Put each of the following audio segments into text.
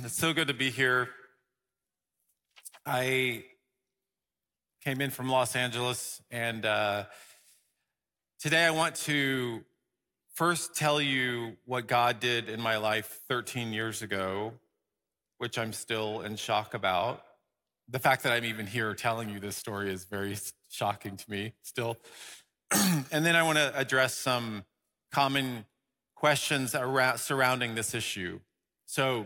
It's so good to be here. I came in from Los Angeles, and today I want to first tell you what God did in my life 13 years ago, which I'm still in shock about. The fact that I'm even here telling you this story is very shocking to me still. And then I want to address some common questions surrounding this issue. So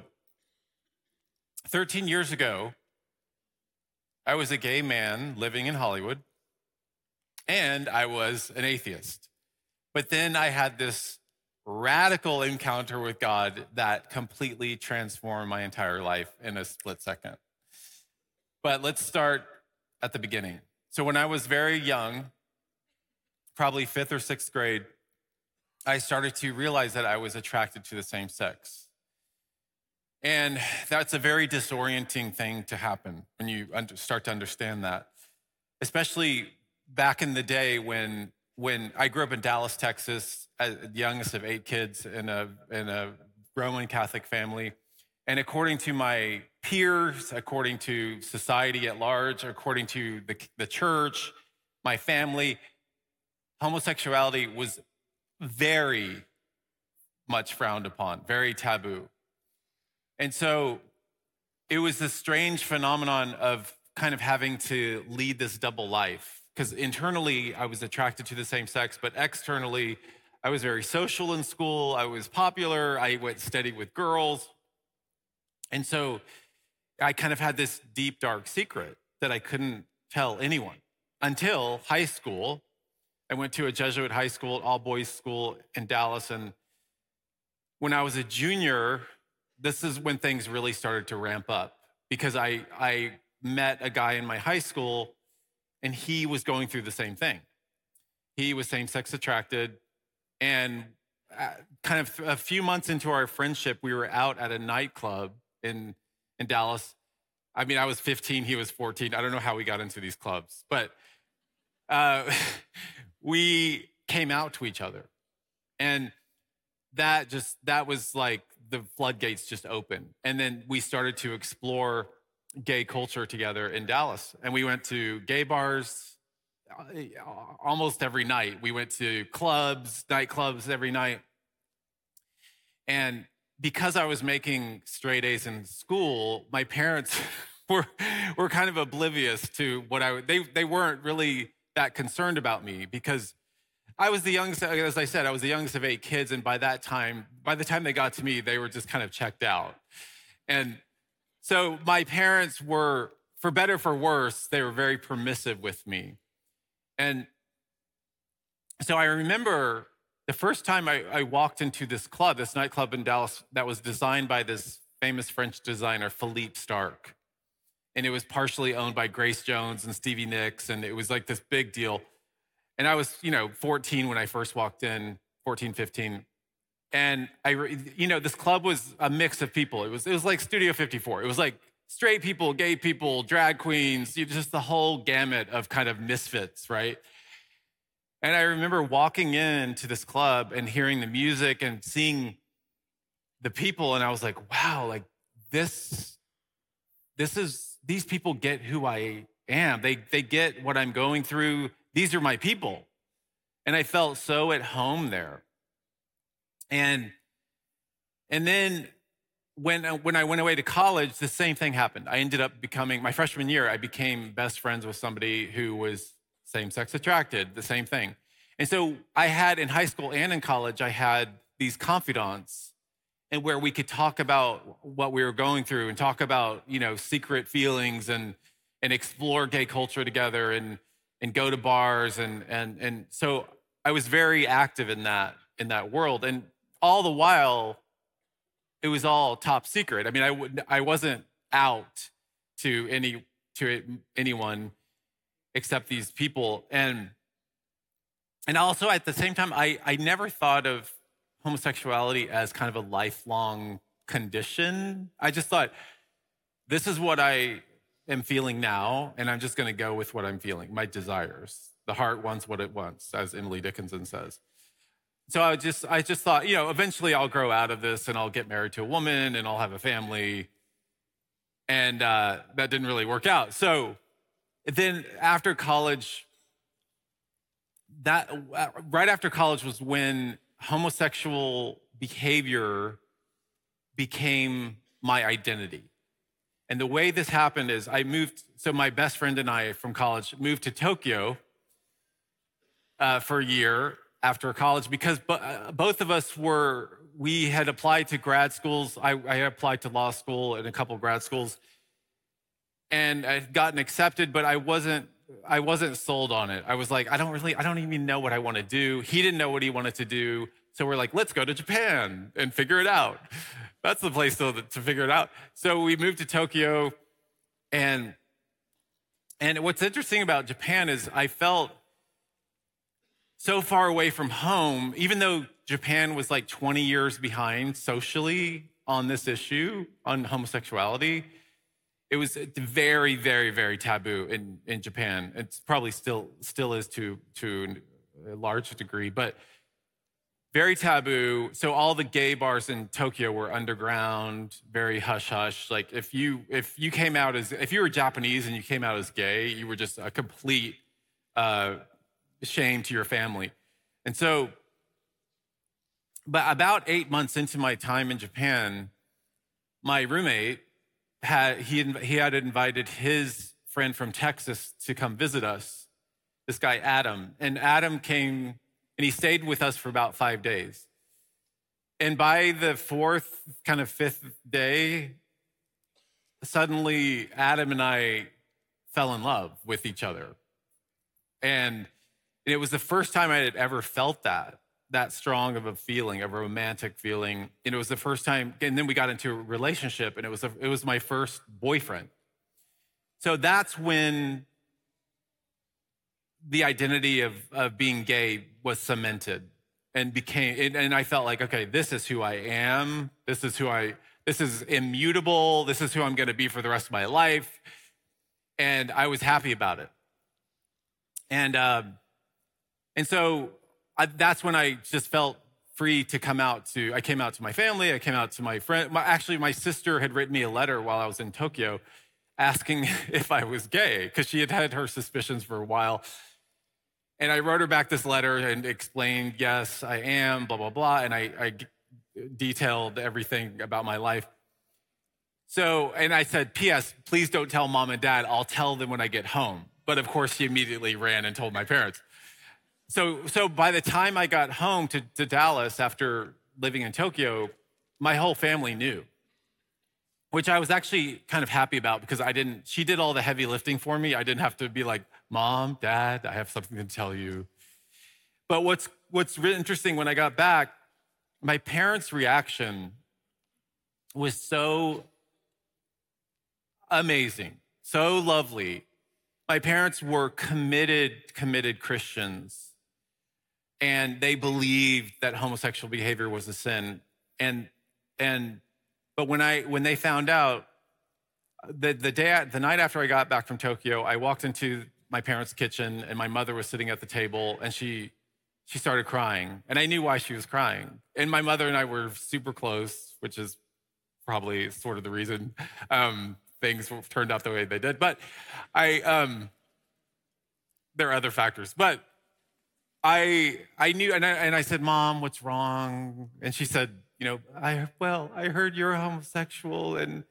13 years ago, I was a gay man living in Hollywood, and I was an atheist. But then I had this radical encounter with God that completely transformed my entire life in a split second. But let's start at the beginning. So when I was very young, probably 5th or 6th grade, I started to realize that I was attracted to the same sex. And that's a very disorienting thing to happen when you start to understand that, especially back in the day when I grew up in Dallas, Texas, as the youngest of 8 kids in a Roman Catholic family. And according to my peers, according to society at large, according to the church, my family, homosexuality was very much frowned upon, very taboo. And so it was this strange phenomenon of kind of having to lead this double life, because internally I was attracted to the same sex, but externally I was very social in school. I was popular. I went steady with girls. And so I kind of had this deep, dark secret that I couldn't tell anyone until high school. I went to a Jesuit high school, all boys school in Dallas. And when I was a junior, this is when things really started to ramp up, because I met a guy in my high school and he was going through the same thing. He was same-sex attracted, and kind of a few months into our friendship, we were out at a nightclub in Dallas. I mean, I was 15, he was 14. I don't know how we got into these clubs, but we came out to each other. And that was like the floodgates just opened. And then we started to explore gay culture together in Dallas. And we went to gay bars almost every night. We went to clubs, nightclubs every night. And because I was making straight A's in school, my parents were kind of oblivious to what they weren't really that concerned about me, because I was the youngest, as I said, I was the youngest of 8 kids. And by the time they got to me, they were just kind of checked out. And so my parents were, for better, for worse, they were very permissive with me. And so I remember the first time I walked into this club, this nightclub in Dallas that was designed by this famous French designer, Philippe Starck. And it was partially owned by Grace Jones and Stevie Nicks. And it was like this big deal. And I was, 14 when I first walked in, 14, 15. And this club was a mix of people. It was like Studio 54. It was like straight people, gay people, drag queens, just the whole gamut of kind of misfits, right? And I remember walking into this club and hearing the music and seeing the people, and I was like, wow, like these people get who I am. They get what I'm going through. These are my people. And I felt so at home there. And then when I went away to college, the same thing happened. I ended up my freshman year, I became best friends with somebody who was same-sex attracted, the same thing. And so I had, in high school and in college, I had these confidants, and where we could talk about what we were going through and talk about, secret feelings and explore gay culture together and go to bars. And so I was very active in that world. And all the while, it was all top secret. I mean, I wasn't out to anyone except these people. And also at the same time, I never thought of homosexuality as kind of a lifelong condition. I just thought, this is what I am feeling now, and I'm just going to go with what I'm feeling, my desires. The heart wants what it wants, as Emily Dickinson says. So I just thought, eventually I'll grow out of this and I'll get married to a woman and I'll have a family And that didn't really work out. So then after college, right after college was when homosexual behavior became my identity. And the way this happened is so my best friend and I from college moved to Tokyo for a year after college because both of us we had applied to grad schools. I applied to law school and a couple grad schools and I'd gotten accepted, but I wasn't sold on it. I was like, I don't even know what I want to do. He didn't know what he wanted to do. So we're like, let's go to Japan and figure it out. That's the place to figure it out. So we moved to Tokyo and what's interesting about Japan is I felt so far away from home, even though Japan was like 20 years behind socially on this issue, on homosexuality. It was very, very, very taboo in Japan. It's probably still is to a large degree, but very taboo. So all the gay bars in Tokyo were underground, very hush hush. Like if you were Japanese and you came out as gay, you were just a complete shame to your family. And so, but about 8 months into my time in Japan, my roommate had invited his friend from Texas to come visit us, this guy Adam. And Adam came and he stayed with us for about 5 days. And by the fourth, kind of fifth day, suddenly Adam and I fell in love with each other. And it was the first time I had ever felt that strong of a feeling, of a romantic feeling. And it was the first time, and then we got into a relationship, and it was my first boyfriend. So that's when the identity of being gay was cemented and and I felt like, okay, this is who I am. This is immutable. This is who I'm going to be for the rest of my life. And I was happy about it. And so that's when I just felt free to I came out to my family. I came out to my friend. Actually, my sister had written me a letter while I was in Tokyo asking if I was gay because she had her suspicions for a while. And I wrote her back this letter and explained, yes, I am, blah, blah, blah. And I detailed everything about my life. So, and I said, P.S., please don't tell mom and dad. I'll tell them when I get home. But of course, she immediately ran and told my parents. So by the time I got home to Dallas after living in Tokyo, my whole family knew, which I was actually kind of happy about because she did all the heavy lifting for me. I didn't have to be like, Mom, Dad, I have something to tell you. But what's really interesting, when I got back, my parents' reaction was so amazing, so lovely. My parents were committed Christians, and they believed that homosexual behavior was a sin. But when they found out, the night after I got back from Tokyo, I walked into my parents' kitchen and my mother was sitting at the table and she started crying. And I knew why she was crying. And my mother and I were super close, which is probably sort of the reason things turned out the way they did. But there are other factors. But I knew, and I said, Mom, what's wrong? And she said, I heard you're homosexual, and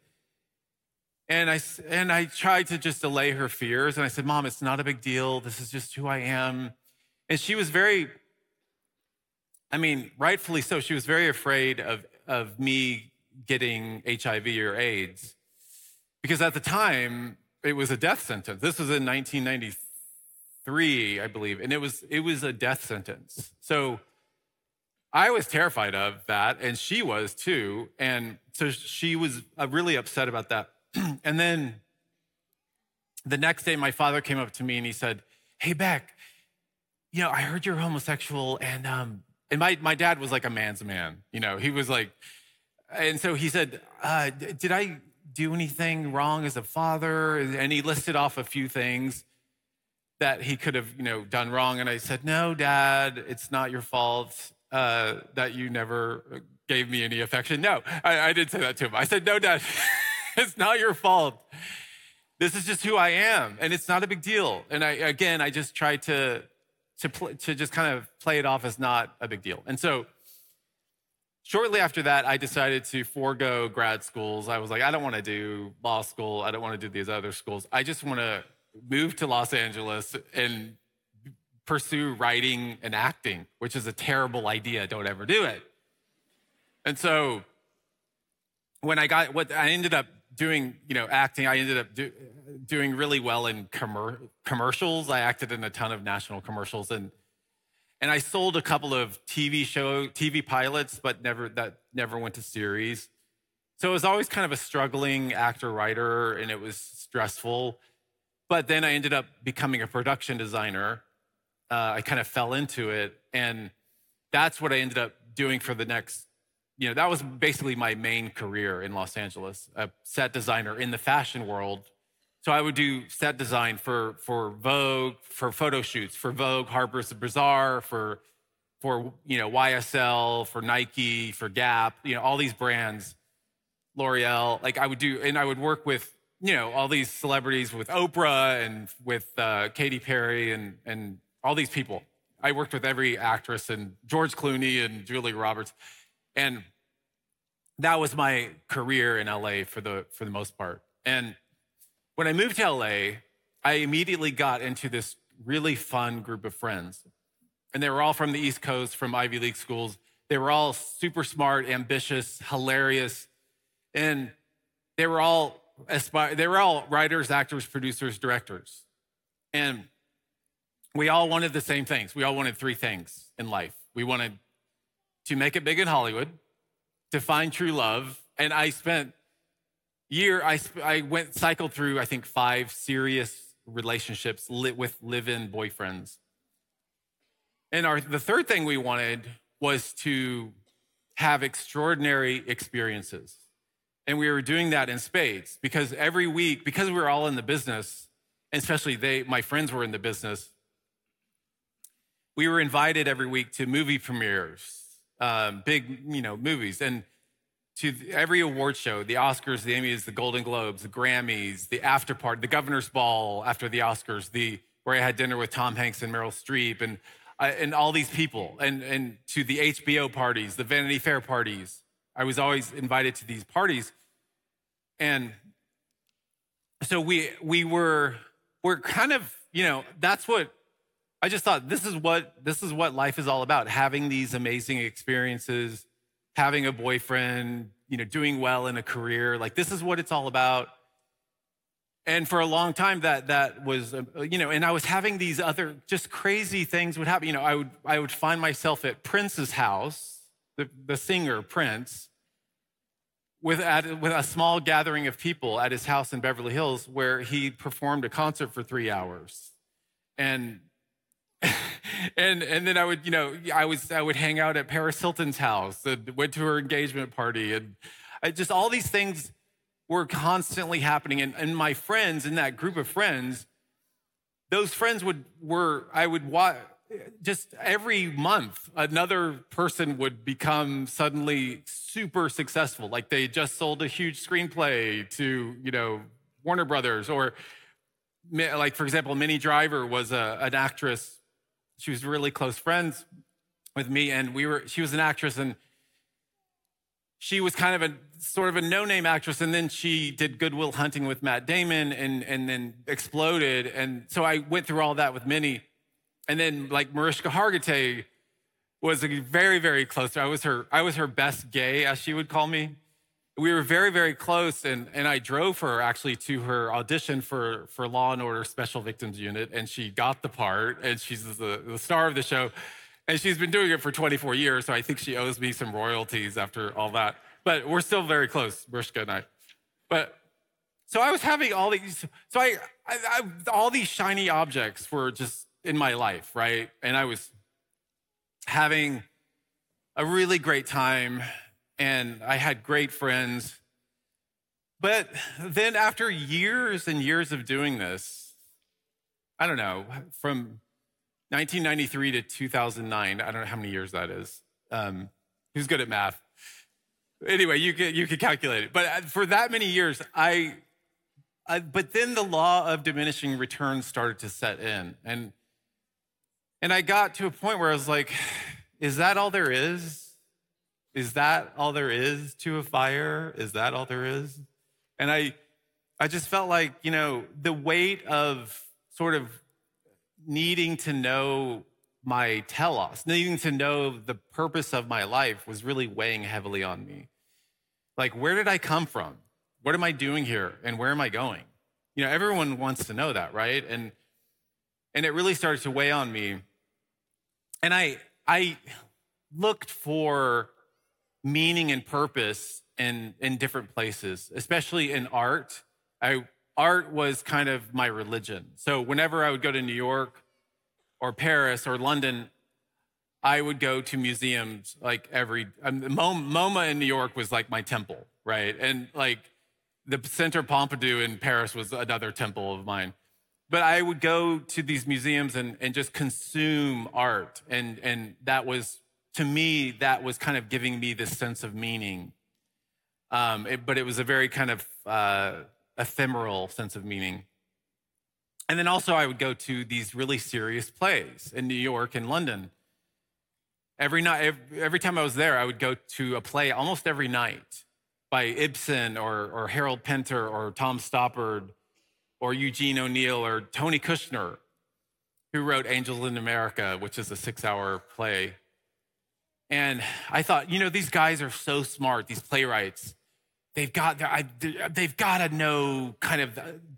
I tried to just allay her fears, and I said, Mom, it's not a big deal. This is just who I am. And she was rightfully so. She was very afraid of me getting HIV or AIDS, because at the time it was a death sentence. This was in 1993, I believe, and it was a death sentence. So I was terrified of that, and she was too. And so she was really upset about that. And then the next day, my father came up to me and he said, hey, Beck, I heard you're homosexual. And my dad was like a man's man. He was like, and so he said, did I do anything wrong as a father? And he listed off a few things that he could have, done wrong. And I said, no, Dad, it's not your fault. That you never gave me any affection. No, I didn't say that to him. I said, no, Dad, It's not your fault. This is just who I am, and it's not a big deal. And I just try to just kind of play it off as not a big deal. And so shortly after that, I decided to forego grad schools. I was like, I don't want to do law school. I don't want to do these other schools. I just want to move to Los Angeles and pursue writing and acting, which is a terrible idea. Don't ever do it. And so when I ended up doing, acting, I ended up doing really well in commercials. I acted in a ton of national commercials, and I sold a couple of TV pilots, but that never went to series. So it was always kind of a struggling actor-writer, and it was stressful. But then I ended up becoming a production designer. I kind of fell into it, and that's what I ended up doing for the next, that was basically my main career in Los Angeles, a set designer in the fashion world. So I would do set design for Vogue, for photo shoots, for Vogue, Harper's Bazaar, for YSL, for Nike, for Gap, all these brands, L'Oreal. Like I would work with, all these celebrities, with Oprah and with Katy Perry and all these people. I worked with every actress, and George Clooney and Julia Roberts. And that was my career in LA for the most part. And when I moved to LA, I immediately got into this really fun group of friends. And they were all from the East Coast, from Ivy League schools. They were all super smart, ambitious, hilarious. And they were all writers, actors, producers, directors. And we all wanted the same things. We all wanted three things in life. We wanted to make it big in Hollywood, to find true love. And I spent cycled through, I think, 5 serious relationships with live-in boyfriends. And the third thing we wanted was to have extraordinary experiences. And we were doing that in spades, because every week, because we were all in the business, and especially my friends were in the business, we were invited every week to movie premieres, big, movies, and to every award show, the Oscars, the Emmys, the Golden Globes, the Grammys, the after party, the Governor's Ball after the Oscars, where I had dinner with Tom Hanks and Meryl Streep, and all these people, and to the HBO parties, the Vanity Fair parties. I was always invited to these parties, and so we're kind of, that's what. I just thought this is what life is all about, having these amazing experiences, having a boyfriend, doing well in a career. Like, this is what it's all about. And for a long time that was, and I was having these other just crazy things would happen. I would find myself at Prince's house, the singer Prince, with a small gathering of people at his house in Beverly Hills, where he performed a concert for 3 hours. And then I would hang out at Paris Hilton's house and went to her engagement party, and all these things were constantly happening. And my friends in that group of friends, those friends I would watch just every month, another person would become suddenly super successful. Like they just sold a huge screenplay to, Warner Brothers, or like, for example, Minnie Driver was an actress. She was really close friends with me, and she was an actress, and she was kind of sort of a no-name actress, and then she did Good Will Hunting with Matt Damon and then exploded. And so I went through all that with Minnie. And then like Mariska Hargitay was a very, very close. I was her best gay, as she would call me. We were very, very close, and I drove her actually to her audition for Law & Order Special Victims Unit, and she got the part, and she's the star of the show, and she's been doing it for 24 years, so I think she owes me some royalties after all that. But we're still very close, Mariska and I. But so I was having all these, all these shiny objects were just in my life, right? And I was having a really great time, and I had great friends. But then after years and years of doing this, I don't know, from 1993 to 2009, I don't know how many years that is. Who's good at math? Anyway, you could calculate it. But for that many years, but then the law of diminishing returns started to set in. And I got to a point where I was like, is that all there is? Is that all there is to a fire? Is that all there is? And I just felt like, the weight of sort of needing to know my telos, needing to know the purpose of my life was really weighing heavily on me. Like, where did I come from? What am I doing here? And where am I going? Everyone wants to know that, right? And it really started to weigh on me. And I looked for meaning and purpose in different places, especially in art. Art was kind of my religion. So whenever I would go to New York or Paris or London, I would go to museums like MoMA in New York was like my temple, right? And like the Centre Pompidou in Paris was another temple of mine. But I would go to these museums and just consume art. And that was, to me, that was kind of giving me this sense of meaning. But it was a very kind of ephemeral sense of meaning. And then also I would go to these really serious plays in New York and London. Every time I was there, I would go to a play almost every night by Ibsen or Harold Pinter or Tom Stoppard or Eugene O'Neill or Tony Kushner, who wrote Angels in America, which is a 6-hour play. And I thought, these guys are so smart, these playwrights. They've got to know kind of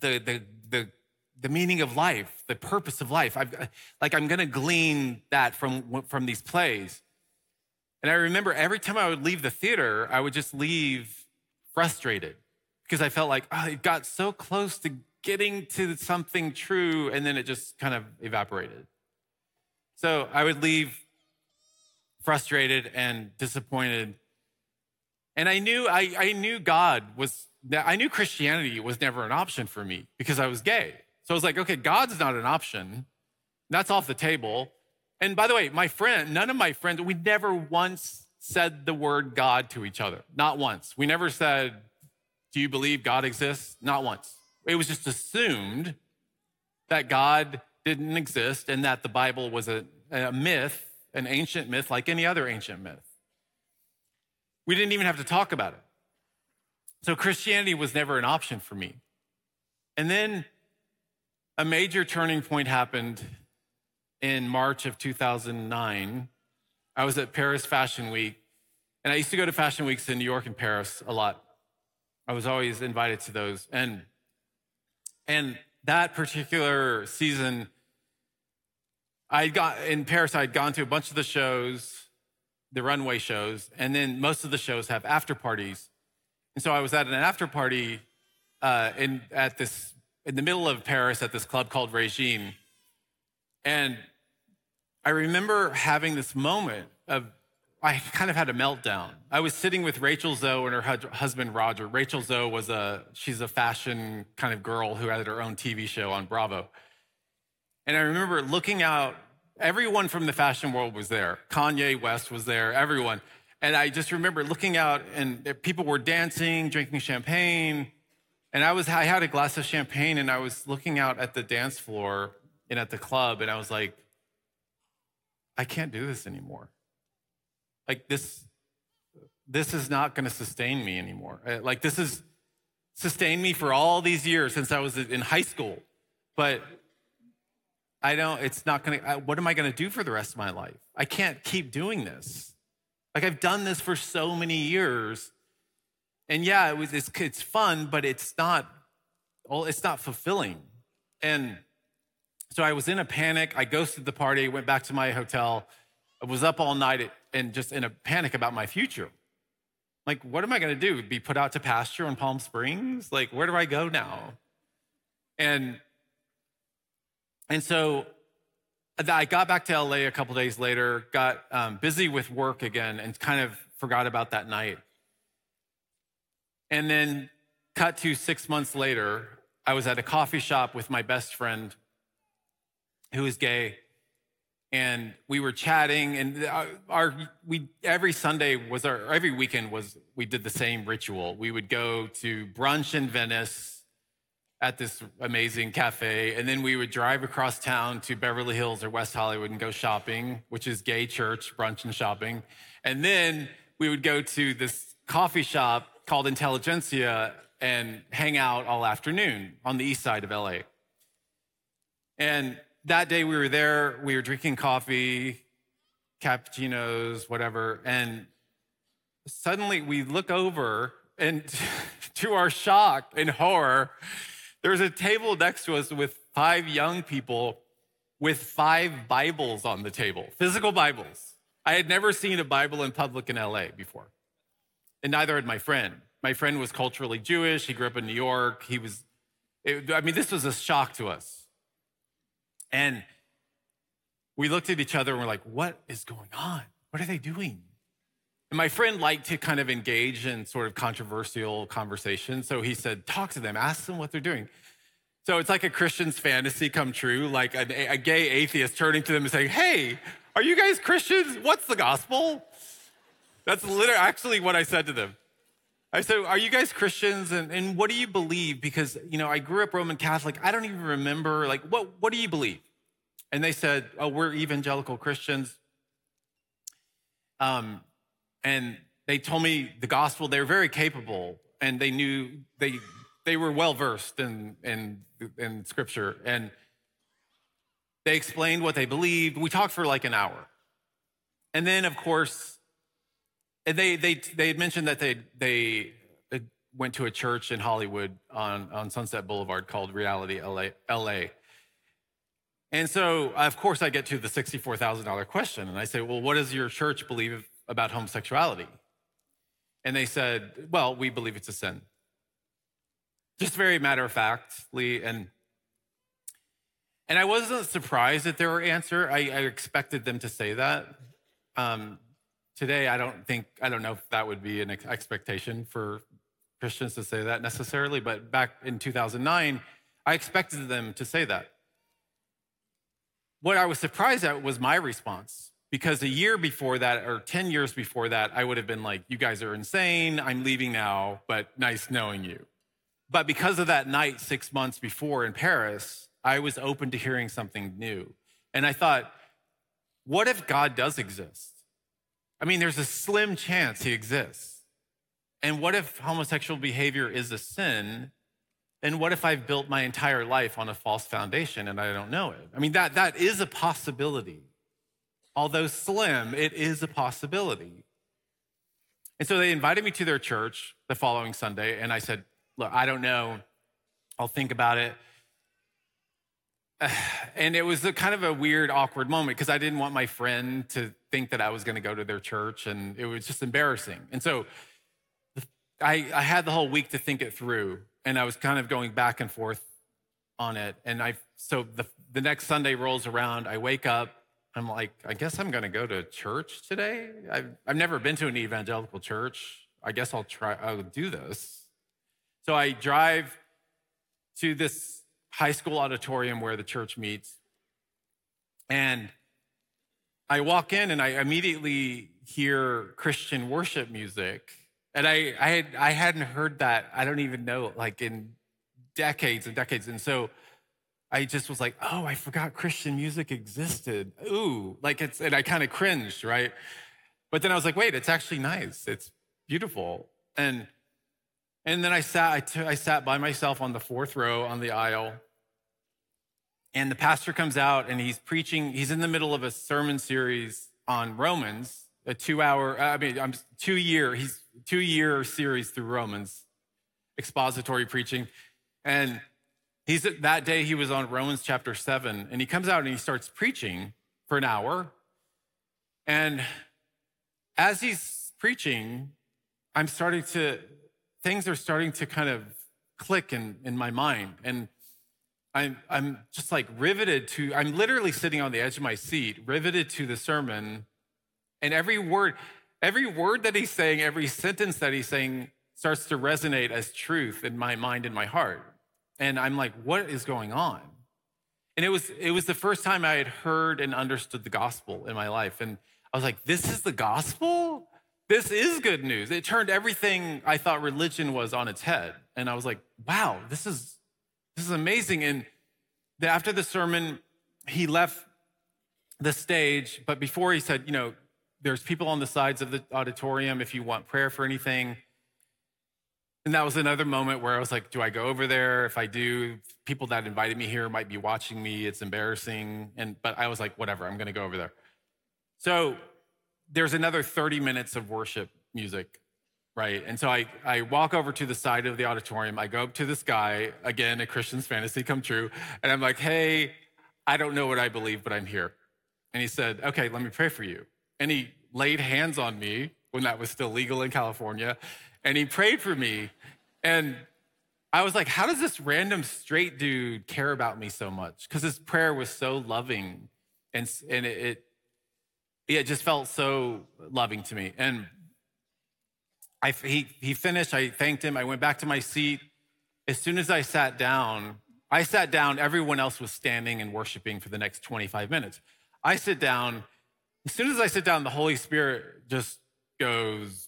the meaning of life, the purpose of life. I'm going to glean that from these plays. And I remember every time I would leave the theater, I would just leave frustrated because I felt like, it got so close to getting to something true, and then it just kind of evaporated. So I would leave frustrated and disappointed. And I knew Christianity was never an option for me because I was gay. So I was like, okay, God's not an option. That's off the table. And by the way, none of my friends, we never once said the word God to each other. Not once. We never said, do you believe God exists? Not once. It was just assumed that God didn't exist and that the Bible was a myth, an ancient myth like any other ancient myth. We didn't even have to talk about it. So Christianity was never an option for me. And then a major turning point happened in March of 2009. I was at Paris Fashion Week, and I used to go to Fashion Weeks in New York and Paris a lot. I was always invited to those. And that particular season, in Paris, I'd gone to a bunch of the shows, the runway shows, and then most of the shows have after parties. And so I was at an after party in the middle of Paris at this club called Regine. And I remember having this moment I kind of had a meltdown. I was sitting with Rachel Zoe and her husband, Roger. Rachel Zoe she's a fashion kind of girl who had her own TV show on Bravo. And I remember looking out, everyone from the fashion world was there. Kanye West was there, everyone. And I just remember looking out and people were dancing, drinking champagne. And I had a glass of champagne and I was looking out at the dance floor and at the club and I was like, I can't do this anymore. Like this is not going to sustain me anymore. Like this has sustained me for all these years since I was in high school. But what am I going to do for the rest of my life? I can't keep doing this. Like I've done this for so many years. And yeah, it's fun, but it's not fulfilling. And so I was in a panic. I ghosted the party, went back to my hotel. I was up all night and just in a panic about my future. Like, what am I going to do? Be put out to pasture in Palm Springs? Like, where do I go now? And so I got back to LA a couple days later, got busy with work again and kind of forgot about that night. And then cut to 6 months later, I was at a coffee shop with my best friend who is gay. and we were chatting, and every weekend we did the same ritual. We would go to brunch in Venice at this amazing cafe, and then we would drive across town to Beverly Hills or West Hollywood and go shopping, which is gay church, brunch and shopping. And then we would go to this coffee shop called Intelligentsia and hang out all afternoon on the east side of LA. And that day we were there, we were drinking coffee, cappuccinos, whatever, and suddenly we look over, and to our shock and horror, there's a table next to us with 5 young people with 5 Bibles on the table, physical Bibles. I had never seen a Bible in public in LA before, and neither had my friend. My friend was culturally Jewish. He grew up in New York. This was a shock to us. And we looked at each other and we're like, what is going on? What are they doing? And my friend liked to kind of engage in sort of controversial conversation. So he said, talk to them, ask them what they're doing. So it's like a Christian's fantasy come true, like a gay atheist turning to them and saying, hey, are you guys Christians? What's the gospel? That's literally actually what I said to them. I said, are you guys Christians? And what do you believe? Because, I grew up Roman Catholic. I don't even remember, what do you believe? And they said, oh, we're evangelical Christians. And they told me the gospel. They were very capable, and they knew they were well versed in scripture. And they explained what they believed. We talked for like an hour, and then of course, they had mentioned that they went to a church in Hollywood on Sunset Boulevard called Reality LA. And so, of course, I get to the $64,000 question, and I say, well, what does your church believe about homosexuality? And they said, well, we believe it's a sin. Just very matter-of-factly. And I wasn't surprised at their answer. I expected them to say that. Today, I don't know if that would be an expectation for Christians to say that necessarily, but back in 2009, I expected them to say that. What I was surprised at was my response. Because a year before that, or 10 years before that, I would have been like, you guys are insane. I'm leaving now, but nice knowing you. But because of that night 6 months before in Paris, I was open to hearing something new. And I thought, what if God does exist? There's a slim chance he exists. And what if homosexual behavior is a sin? And what if I've built my entire life on a false foundation and I don't know it? That is a possibility. Although slim, it is a possibility. And so they invited me to their church the following Sunday, and I said, look, I don't know. I'll think about it. And it was a kind of a weird, awkward moment because I didn't want my friend to think that I was going to go to their church, and it was just embarrassing. And so I had the whole week to think it through, and I was kind of going back and forth on it. And so the next Sunday rolls around, I wake up, I'm like, I guess I'm going to go to church today. I've never been to an evangelical church. I guess I'll do this. So I drive to this high school auditorium where the church meets. And I walk in and I immediately hear Christian worship music. And I hadn't heard that, I don't even know, in decades and decades. And so I just was like, oh, I forgot Christian music existed. Ooh, and I kind of cringed, right? But then I was like, wait, it's actually nice. It's beautiful. And then I sat by myself on the 4th row on the aisle. And the pastor comes out and he's preaching. He's in the middle of a sermon series on Romans, a 2-year series through Romans, expository preaching. And that day he was on Romans chapter 7, and he comes out and he starts preaching for an hour. And as he's preaching, things are starting to kind of click in my mind. And I'm just riveted I'm literally sitting on the edge of my seat, riveted to the sermon. And every word that he's saying, every sentence that he's saying starts to resonate as truth in my mind and my heart. And I'm like, what is going on? And it was the first time I had heard and understood the gospel in my life. And I was like, this is the gospel? This is good news. It turned everything I thought religion was on its head. And I was like, wow, this is amazing. And after the sermon, he left the stage, but before he said, there's people on the sides of the auditorium if you want prayer for anything. And that was another moment where I was like, do I go over there? If I do, people that invited me here might be watching me. It's embarrassing. But I was like, whatever, I'm going to go over there. So there's another 30 minutes of worship music, right? And so I walk over to the side of the auditorium. I go up to this guy, again, a Christian's fantasy come true. And I'm like, hey, I don't know what I believe, but I'm here. And he said, okay, let me pray for you. And he laid hands on me when that was still legal in California. And he prayed for me. And I was like, how does this random straight dude care about me so much? Because his prayer was so loving. And it just felt so loving to me. And he finished, I thanked him. I went back to my seat. As soon as I sat down, everyone else was standing and worshiping for the next 25 minutes. I sit down. As soon as I sit down, the Holy Spirit just goes,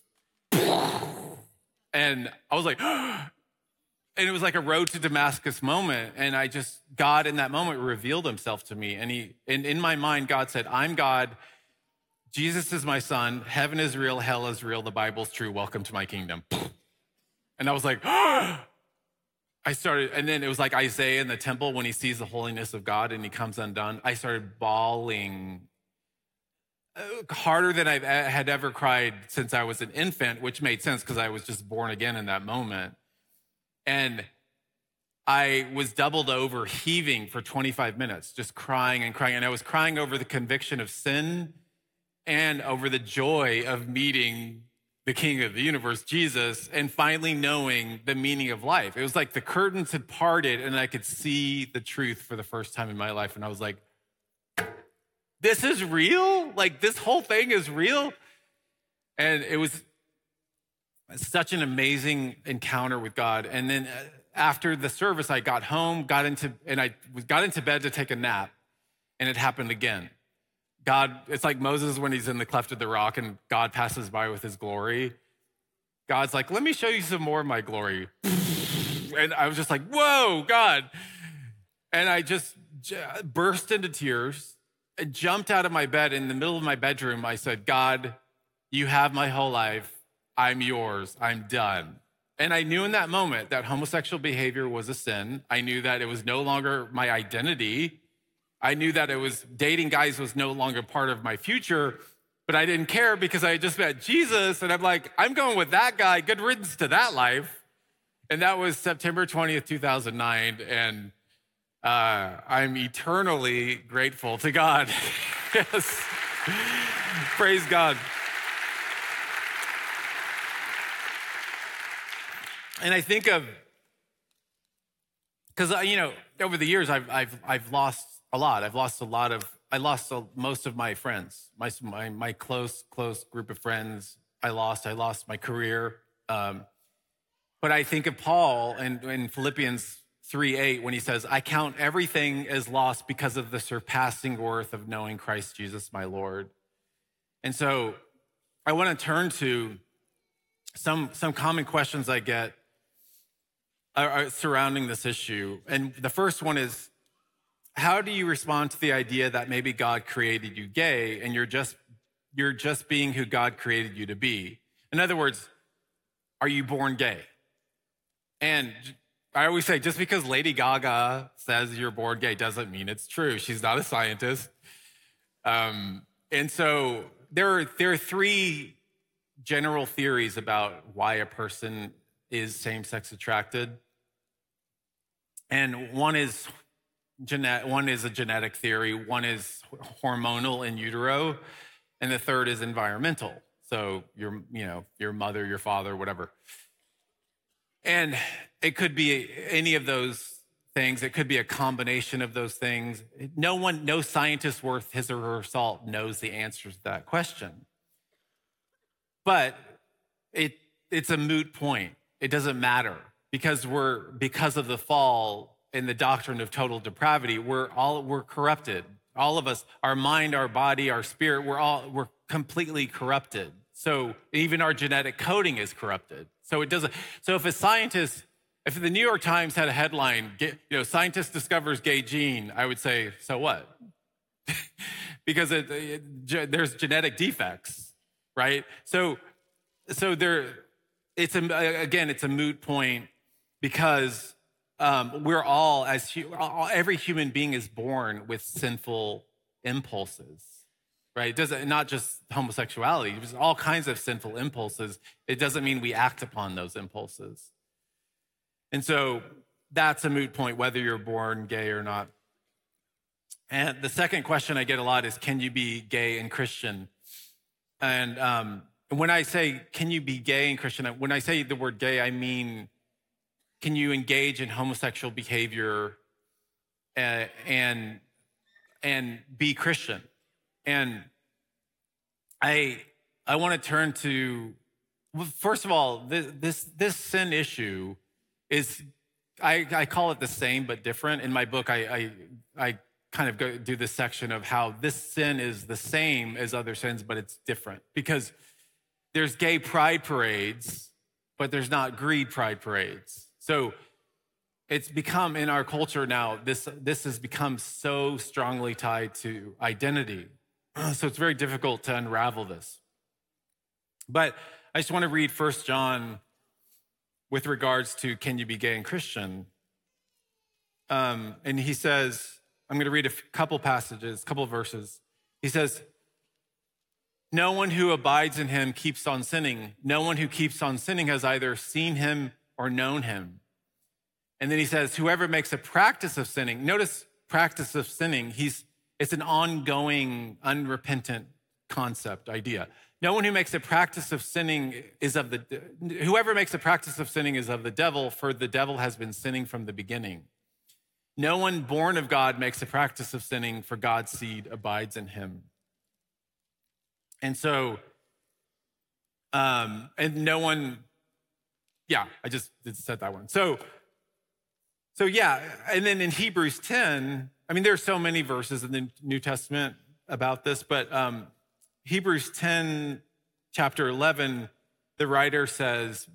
and I was like, and it was like a road to Damascus moment. And God in that moment revealed himself to me. And in my mind, God said, I'm God. Jesus is my son. Heaven is real. Hell is real. The Bible's true. Welcome to my kingdom. And I was like, and then it was like Isaiah in the temple when he sees the holiness of God and he comes undone. I started bawling harder than I had ever cried since I was an infant, which made sense because I was just born again in that moment. And I was doubled over, heaving for 25 minutes, just crying and crying. And I was crying over the conviction of sin and over the joy of meeting the King of the universe, Jesus, and finally knowing the meaning of life. It was like the curtains had parted and I could see the truth for the first time in my life. And I was like, this is real? Like this whole thing is real? And it was such an amazing encounter with God. And then after the service, I got home, got into bed to take a nap, and it happened again. God, it's like Moses when he's in the cleft of the rock and God passes by with his glory. God's like, let me show you some more of my glory. And I was just like, whoa, God. And I just burst into tears. I jumped out of my bed in the middle of my bedroom. I said, God, you have my whole life. I'm yours. I'm done. And I knew in that moment that homosexual behavior was a sin. I knew that it was no longer my identity. I knew that dating guys was no longer part of my future, but I didn't care because I had just met Jesus. And I'm like, I'm going with that guy. Good riddance to that life. And that was September 20th, 2009. And I'm eternally grateful to God. Yes. Praise God. And I think of, because over the years I've lost a lot. I lost most of my friends, my close group of friends. I lost my career. But I think of Paul in Philippians 3:8 when he says, I count everything as lost because of the surpassing worth of knowing Christ Jesus, my Lord. And so I want to turn to some common questions I get are surrounding this issue. And the first one is, how do you respond to the idea that maybe God created you gay and you're just being who God created you to be? In other words, are you born gay? And I always say, just because Lady Gaga says you're born gay doesn't mean it's true. She's not a scientist. And so there are three general theories about why a person is same-sex attracted. And one is a genetic theory, one is hormonal in utero, and the third is environmental. So your mother, your father, whatever. And it could be any of those things. It could be a combination of those things. No scientist worth his or her salt knows the answers to that question. But it's a moot point. It doesn't matter because of the fall, in the doctrine of total depravity. We're corrupted. All of us, our mind, our body, our spirit, we're completely corrupted. So even our genetic coding is corrupted. So it doesn't. So if the New York Times had a headline, scientist discovers gay gene, I would say, so what? Because there's genetic defects, right? So it's a moot point because we're all, every human being is born with sinful impulses, right? It doesn't, not just homosexuality, there's all kinds of sinful impulses. It doesn't mean we act upon those impulses. And so that's a moot point, whether you're born gay or not. And the second question I get a lot is, can you be gay and Christian? And when I say, can you be gay and Christian, when I say the word gay, I mean, can you engage in homosexual behavior and be Christian? And I want to turn to, first of all, this sin issue is, I call it the same but different. In my book, I kind of do this section of how this sin is the same as other sins, but it's different. Because there's gay pride parades, but there's not greed pride parades. So it's become, in our culture now, this has become so strongly tied to identity. So it's very difficult to unravel this. But I just want to read 1 John with regards to can you be gay and Christian? And he says, I'm going to read a couple passages, a couple of verses. He says, no one who abides in him keeps on sinning. No one who keeps on sinning has either seen him or known him. And then he says, whoever makes a practice of sinning, notice practice of sinning, it's an ongoing, unrepentant concept, idea. No one who makes a practice of sinning whoever makes a practice of sinning is of the devil, for the devil has been sinning from the beginning. No one born of God makes a practice of sinning, for God's seed abides in him. And so, and no one, I just said that one. So yeah, and then in Hebrews 10, I mean, there's so many verses in the New Testament about this, but Hebrews 10, chapter 11, the writer says,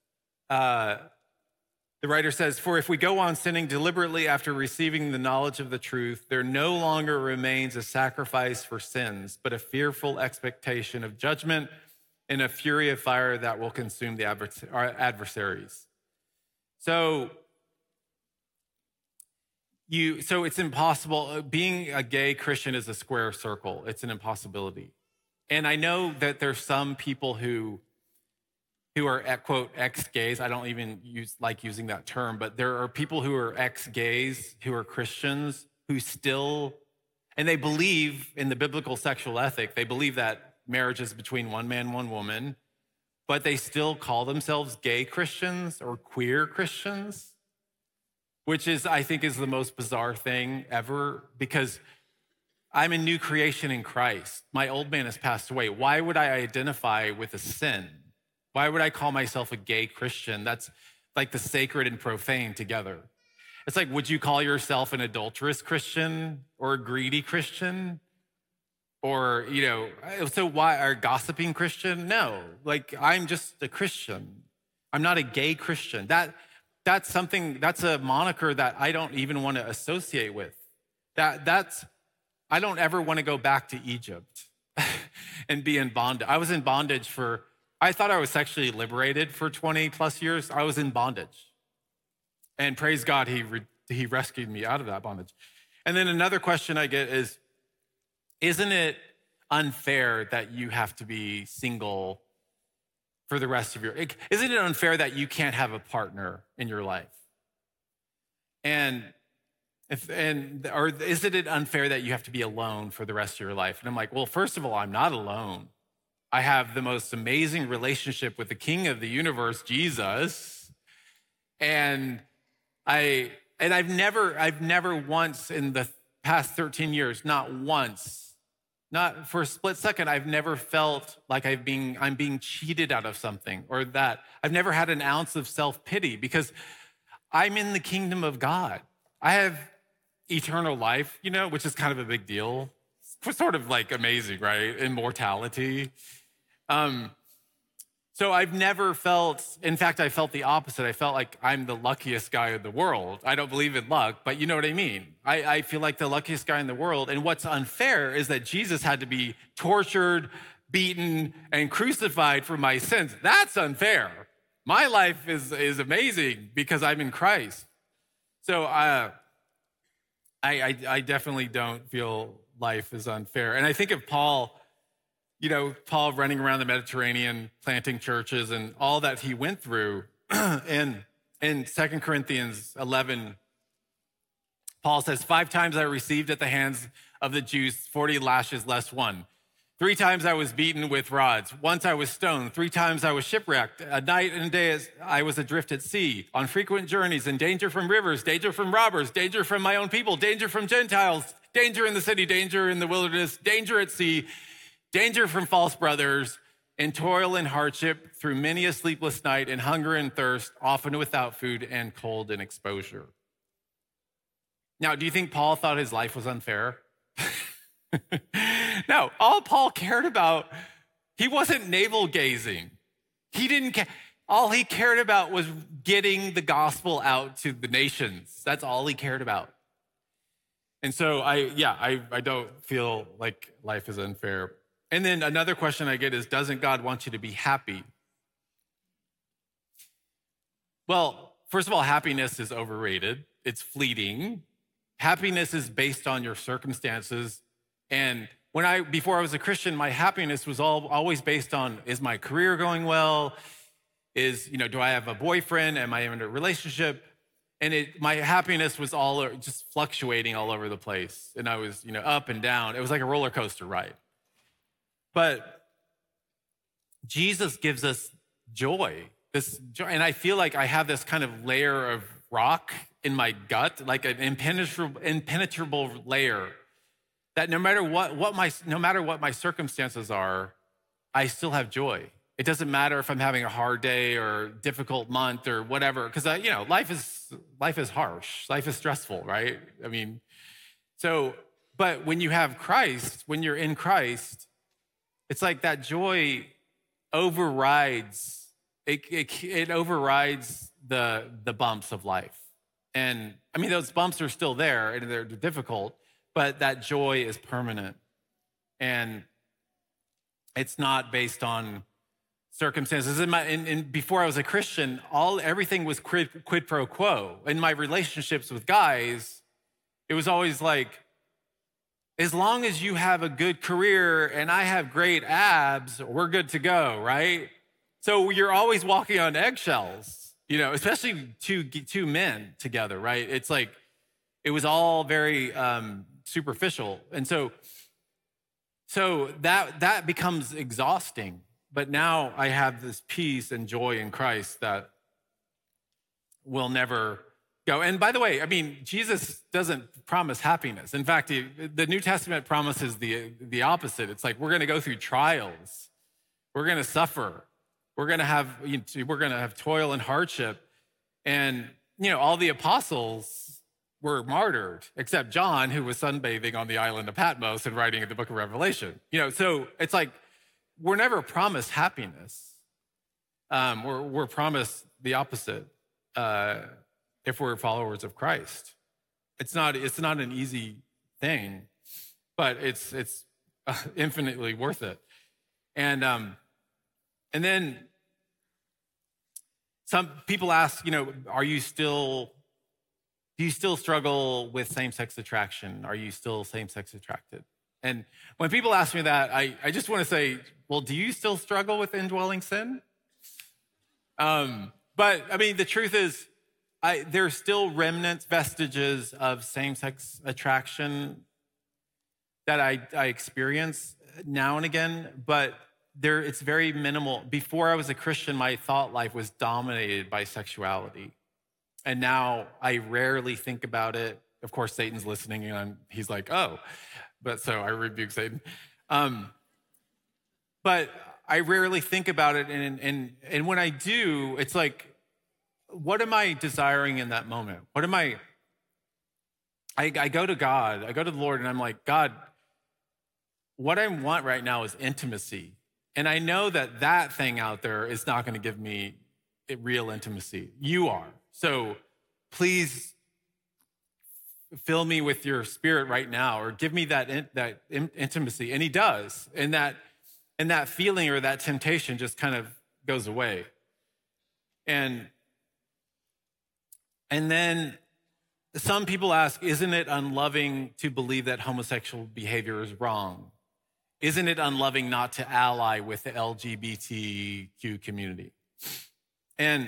for if we go on sinning deliberately after receiving the knowledge of the truth, there no longer remains a sacrifice for sins, but a fearful expectation of judgment and a fury of fire that will consume our adversaries. So it's impossible. Being a gay Christian is a square circle. It's an impossibility. And I know that there's some people who are, quote, ex-gays. I don't even like using that term, but there are people who are ex-gays, who are Christians, who still, and they believe in the biblical sexual ethic. They believe that marriage is between one man, one woman, but they still call themselves gay Christians or queer Christians, which is, I think, is the most bizarre thing ever, because I'm a new creation in Christ. My old man has passed away. Why would I identify with a sin? Why would I call myself a gay Christian? That's like the sacred and profane together. It's like, would you call yourself an adulterous Christian or a greedy Christian? Or, so why, or a gossiping Christian? No, like, I'm just a Christian. I'm not a gay Christian. That's a moniker that I don't even want to associate with. I don't ever want to go back to Egypt and be in bondage. I was in bondage I thought I was sexually liberated for 20 plus years. I was in bondage. And praise God, he rescued me out of that bondage. And then another question I get is, isn't it unfair that you have to be isn't it unfair that you can't have a partner in your life? Or isn't it unfair that you have to be alone for the rest of your life? And I'm like, well, first of all, I'm not alone. I have the most amazing relationship with the King of the universe, Jesus. And I've never once in the past 13 years, not once, not for a split second, I've never felt like I'm being cheated out of something, or that I've never had an ounce of self-pity, because I'm in the kingdom of God. I have eternal life, which is kind of a big deal. It's sort of like amazing, right? Immortality. So I've never felt, in fact, I felt the opposite. I felt like I'm the luckiest guy in the world. I don't believe in luck, but you know what I mean. I feel like the luckiest guy in the world. And what's unfair is that Jesus had to be tortured, beaten, and crucified for my sins. That's unfair. My life is amazing because I'm in Christ. So I definitely don't feel life is unfair. And I think of Paul, Paul running around the Mediterranean, planting churches and all that he went through. And in 2 Corinthians 11, Paul says, 5 times I received at the hands of the Jews 40 lashes less one. 3 times I was beaten with rods. Once I was stoned. 3 times I was shipwrecked. A night and a day I was adrift at sea, on frequent journeys, in danger from rivers, danger from robbers, danger from my own people, danger from Gentiles, danger in the city, danger in the wilderness, danger at sea, danger from false brothers, and toil and hardship through many a sleepless night, and hunger and thirst, often without food, and cold and exposure. Now, do you think Paul thought his life was unfair? No, all Paul cared about, he wasn't navel gazing. He didn't care. All he cared about was getting the gospel out to the nations. That's all he cared about. And so I don't feel like life is unfair. And then another question I get is, doesn't God want you to be happy? Well, first of all, happiness is overrated. It's fleeting. Happiness is based on your circumstances. And before I was a Christian, my happiness was always based on, is my career going well? Do I have a boyfriend? Am I in a relationship? And my happiness was all just fluctuating all over the place. And I was, up and down. It was like a roller coaster ride. But Jesus gives us joy, this joy. And I feel like I have this kind of layer of rock in my gut, like an impenetrable layer that no matter what my circumstances are, I still have joy. It doesn't matter if I'm having a hard day or difficult month or whatever, because life is harsh, life is stressful, right? But when you have Christ, when you're in Christ, it's like that joy overrides it overrides the bumps of life. And those bumps are still there and they're difficult, but that joy is permanent. And it's not based on circumstances. Before I was a Christian, everything was quid pro quo. In my relationships with guys, it was always like, as long as you have a good career and I have great abs, we're good to go, right? So you're always walking on eggshells, especially two men together, right? It's like, it was all very superficial. And so that becomes exhausting. But now I have this peace and joy in Christ that will never go. And by the way, Jesus doesn't promise happiness. In fact, the New Testament promises the opposite. It's like, we're going to go through trials. We're going to suffer. We're going to have toil and hardship. And, all the apostles were martyred, except John, who was sunbathing on the island of Patmos and writing the book of Revelation. So it's like, we're never promised happiness. We're promised the opposite if we're followers of Christ. It's not an easy thing, but it's infinitely worth it. And then some people ask, do you still struggle with same-sex attraction? Are you still same-sex attracted? And when people ask me that, I just want to say, well, do you still struggle with indwelling sin? But the truth is, there's still remnants, vestiges of same-sex attraction that I experience now and again, but it's very minimal. Before I was a Christian, my thought life was dominated by sexuality. And now I rarely think about it. Of course, Satan's listening and he's like, oh, but so I rebuke Satan. But I rarely think about it. And when I do, it's like, what am I desiring in that moment? What am I I go to God, I go to the Lord, and I'm like, God, what I want right now is intimacy. And I know that that thing out there is not going to give me real intimacy. You are. So please fill me with your spirit right now, or give me that intimacy. And he does. And that feeling or that temptation just kind of goes away. And then some people ask, isn't it unloving to believe that homosexual behavior is wrong? Isn't it unloving not to ally with the LGBTQ community? And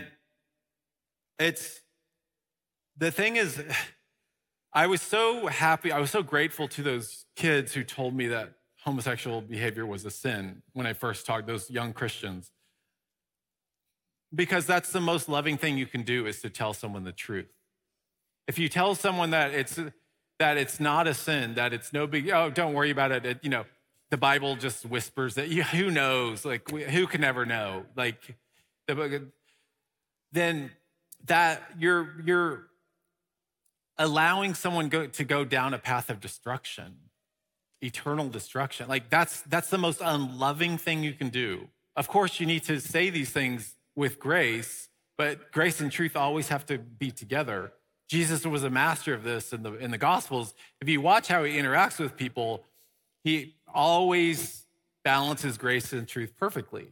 the thing is, I was so happy, I was so grateful to those kids who told me that homosexual behavior was a sin when I first talked, those young Christians. Because that's the most loving thing you can do, is to tell someone the truth. If you tell someone that it's not a sin, that it's no big, oh, don't worry about it, the Bible just whispers that, who knows? Like, who can ever know? Like, then that you're allowing someone to go down a path of destruction, eternal destruction. Like, that's the most unloving thing you can do. Of course, you need to say these things with grace, but grace and truth always have to be together. Jesus was a master of this in the Gospels. If you watch how he interacts with people, he always balances grace and truth perfectly.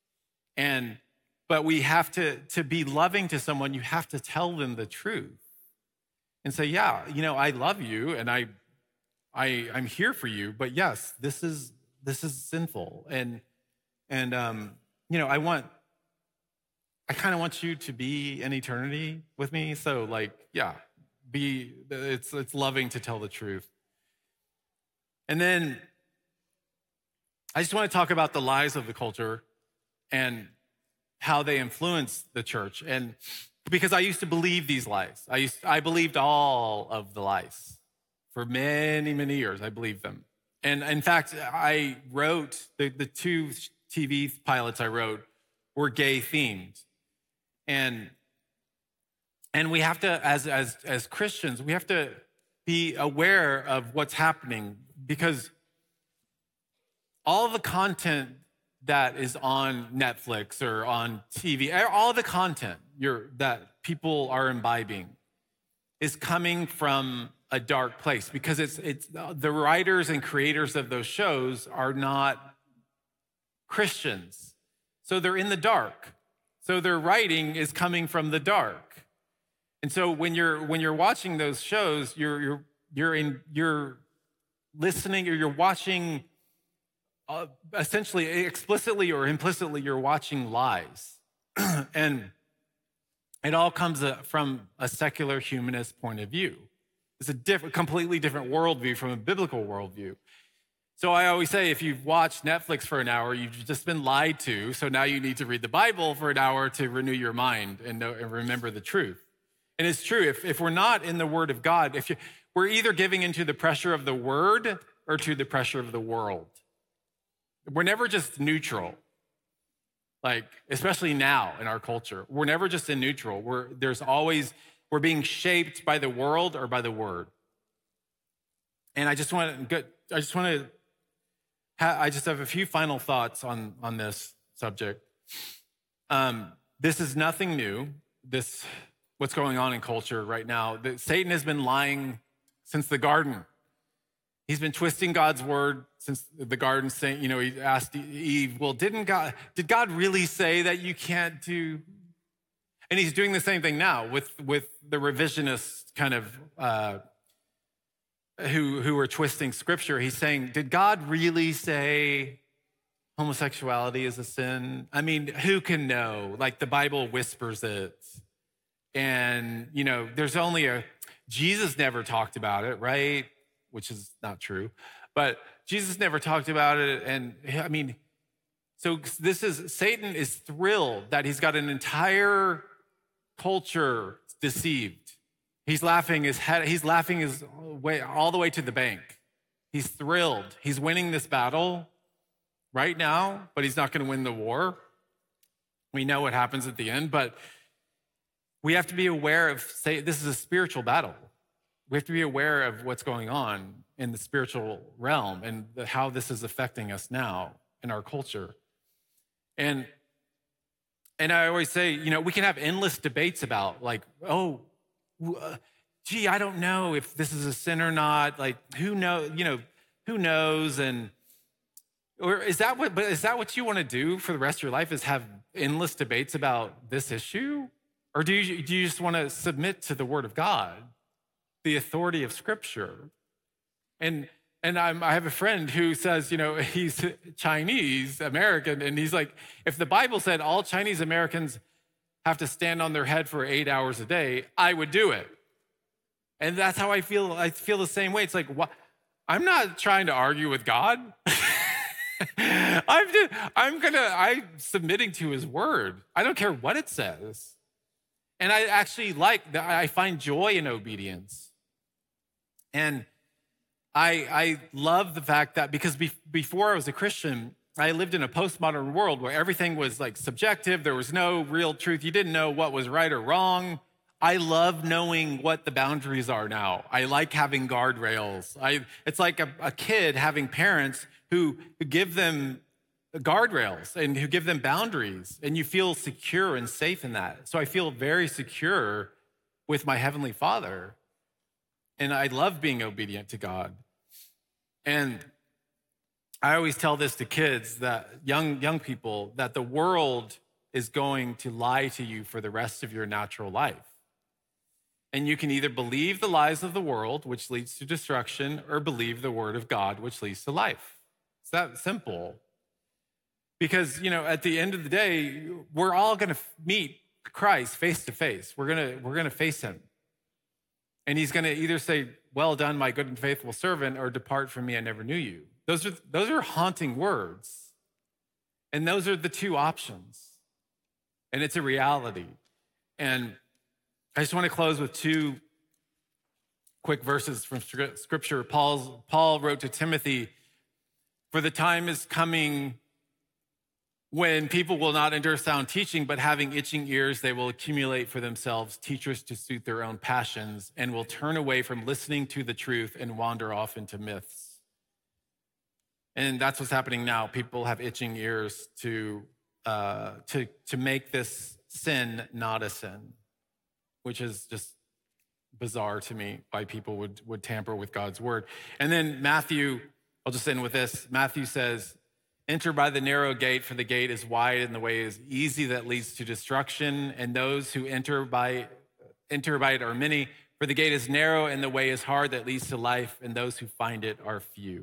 But we have to be loving to someone, you have to tell them the truth and say, yeah, I love you and I'm here for you, but yes, this is sinful. And I kind of want you to be in eternity with me. So it's loving to tell the truth. And then I just want to talk about the lies of the culture and how they influence the church. And because I used to believe these lies. I believed all of the lies. For many, many years, I believed them. And in fact, I wrote, the 2 TV pilots I wrote were gay themed. And we have to, as Christians, we have to be aware of what's happening, because all the content that is on Netflix or on TV, all the content that people are imbibing is coming from a dark place, because it's the writers and creators of those shows are not Christians. So they're in the dark. So their writing is coming from the dark. And so when you're watching those shows, you're listening, or you're watching essentially, explicitly or implicitly, you're watching lies. And it all comes from a secular humanist point of view. It's a completely different worldview from a biblical worldview. So I always say, if you've watched Netflix for an hour, you've just been lied to. So now you need to read the Bible for an hour to renew your mind and remember the truth. And it's true, if we're not in the Word of God, we're either giving into the pressure of the Word or to the pressure of the world. We're never just neutral. Like, especially now in our culture, we're never just in neutral. We're being shaped by the world or by the Word. And I just have a few final thoughts on this subject. This is nothing new. What's going on in culture right now. Satan has been lying since the garden. He's been twisting God's word since the garden, saying, he asked Eve, well, did God really say that you can't do? And he's doing the same thing now with the revisionist kind of who are twisting scripture. He's saying, did God really say homosexuality is a sin? I mean, who can know? Like, the Bible whispers it. And, there's only Jesus never talked about it, right? Which is not true. But Jesus never talked about it. And so Satan is thrilled that he's got an entire culture deceived. He's laughing his way all the way to the bank. He's thrilled. He's winning this battle right now, but he's not going to win the war. We know what happens at the end, but we have to be aware of, this is a spiritual battle. we have to be aware of what's going on in the spiritual realm and how this is affecting us now in our culture. And I always say, we can have endless debates about like, gee, I don't know if this is a sin or not. Like, who knows? And or is that what you want to do for the rest of your life, is have endless debates about this issue? Or do you just want to submit to the word of God, the authority of Scripture? And I have a friend who says, he's Chinese American, and he's like, if the Bible said all Chinese Americans have to stand on their head for 8 hours a day, I would do it. And that's how I feel. I feel the same way. It's like, what? I'm not trying to argue with God. I'm submitting to his word. I don't care what it says. And I actually I find joy in obedience. And I love the fact that because before I was a Christian, I lived in a postmodern world where everything was like subjective. There was no real truth. You didn't know what was right or wrong. I love knowing what the boundaries are now. I like having guardrails. It's like a kid having parents who give them guardrails and who give them boundaries, and you feel secure and safe in that. So I feel very secure with my Heavenly Father, and I love being obedient to God. And I always tell this to kids, that young people, that the world is going to lie to you for the rest of your natural life. And you can either believe the lies of the world, which leads to destruction, or believe the word of God, which leads to life. It's that simple. Because, at the end of the day, we're all going to meet Christ face to face. We're going to face him. And he's going to either say, well done, my good and faithful servant, or depart from me, I never knew you. Those are haunting words. And those are the two options. And it's a reality. And I just want to close with two quick verses from Scripture. Paul wrote to Timothy, for the time is coming when people will not endure sound teaching, but having itching ears, they will accumulate for themselves teachers to suit their own passions, and will turn away from listening to the truth and wander off into myths. And that's what's happening now. People have itching ears to make this sin not a sin, which is just bizarre to me, why people would tamper with God's word. And then Matthew, I'll just end with this. Matthew says, enter by the narrow gate, for the gate is wide and the way is easy that leads to destruction. And those who enter by it are many. For the gate is narrow and the way is hard that leads to life, and those who find it are few.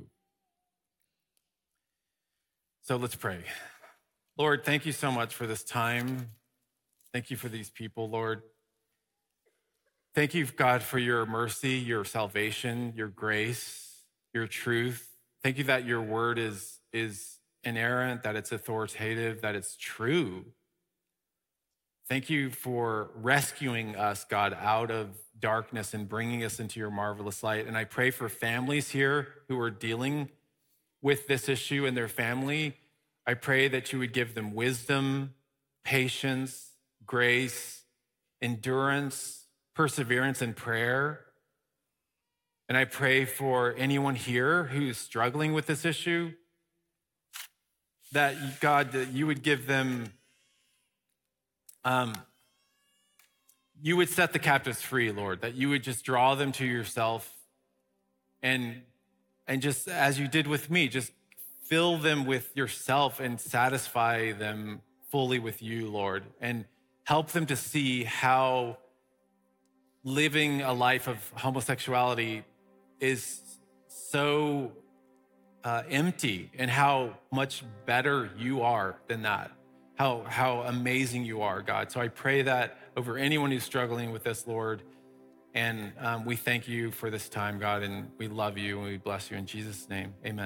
So let's pray. Lord, thank you so much for this time. Thank you for these people, Lord. Thank you, God, for your mercy, your salvation, your grace, your truth. Thank you that your word is inerrant, that it's authoritative, that it's true. Thank you for rescuing us, God, out of darkness and bringing us into your marvelous light. And I pray for families here who are dealing with this issue in their family. I pray that you would give them wisdom, patience, grace, endurance, perseverance, and prayer. And I pray for anyone here who's struggling with this issue, that God, that you would give them, you would set the captives free, Lord, that you would just draw them to yourself, and just as you did with me, just fill them with yourself and satisfy them fully with you, Lord, and help them to see how living a life of homosexuality is so empty, and how much better you are than that, how amazing you are, God. So I pray that over anyone who's struggling with this, Lord, and we thank you for this time, God, and we love you and we bless you in Jesus' name, amen.